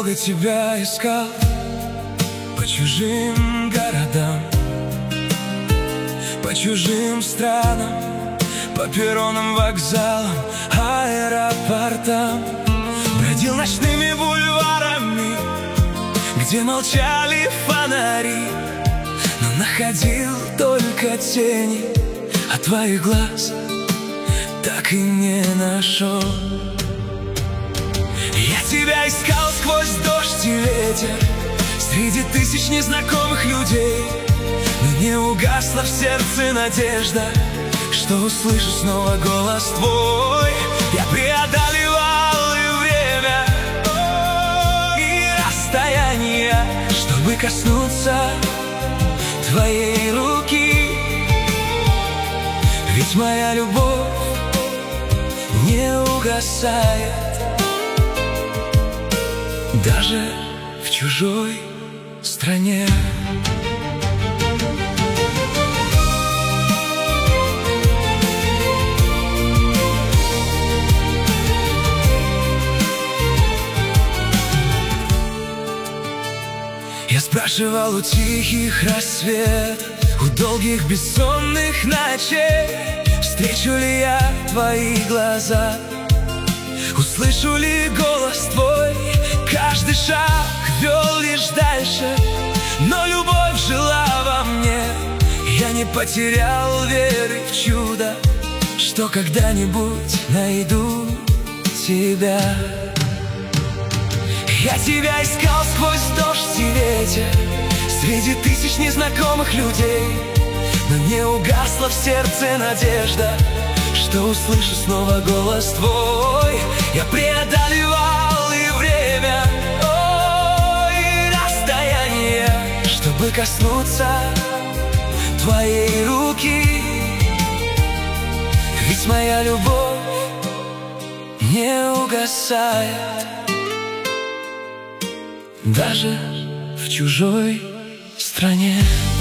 долго тебя искал по чужим городам, по чужим странам, по перронам, вокзалам, аэропортам. Бродил ночными бульварами, где молчали фонари, но находил только тени, а твоих глаз так и не нашел. Я тебя искал сквозь дождь и ветер, среди тысяч незнакомых людей, но не угасла в сердце надежда, что услышу снова голос твой. Я преодолевал и время, и расстояние, чтобы коснуться твоей руки. Ведь моя любовь не угасает даже в чужой стране. Я спрашивал у тихих рассветов, у долгих бессонных ночей, встречу ли я твои глаза, услышу ли голос твой. Каждый шаг вел лишь дальше, но любовь жила во мне. Я не потерял веры в чудо, что когда-нибудь найду тебя. Я тебя искал сквозь дождь и ветер, среди тысяч незнакомых людей, но не угасла в сердце надежда, что услышу снова голос твой. Я преодолевал и время, и расстояние, чтобы коснуться твоей руки. Ведь моя любовь не угасает даже в чужой стране.